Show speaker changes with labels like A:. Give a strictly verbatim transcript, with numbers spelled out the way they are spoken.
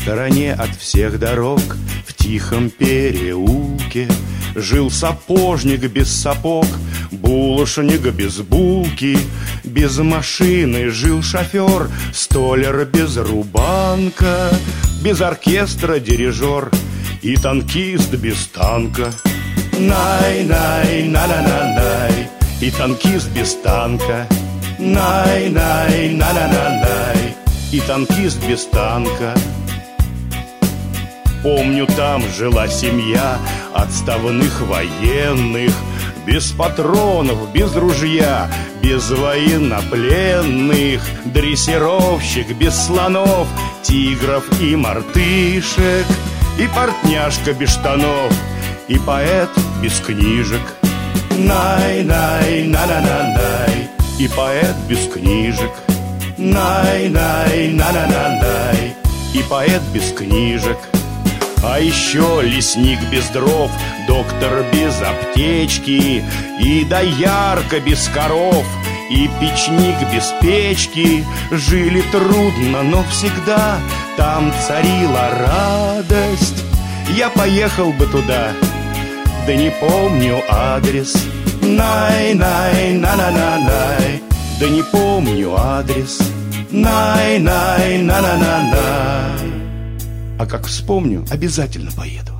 A: стороне от всех дорог, в тихом переулке жил сапожник без сапог, булочник без булки, без машины жил шофер, столяр без рубанка, без оркестра дирижер и танкист без танка. Най-най, на-на-на-най, и танкист без танка. Най-най, на-на-на-най, и танкист без танка. Помню, там жила семья отставных военных, без патронов, без ружья, без военнопленных, дрессировщик без слонов, тигров и мартышек, и портняшка без штанов, и поэт без книжек. Най-най, на-на-на-най, и поэт без книжек. Най-най, на-на-на-най, и поэт без книжек. А еще лесник без дров, доктор без аптечки, и доярка без коров, и печник без печки. Жили трудно, но всегда там царила радость. Я поехал бы туда, да не помню адрес. Най-най, на-на-на-най, да не помню адрес. Най-най, на-на-на-най. А как вспомню, обязательно поеду.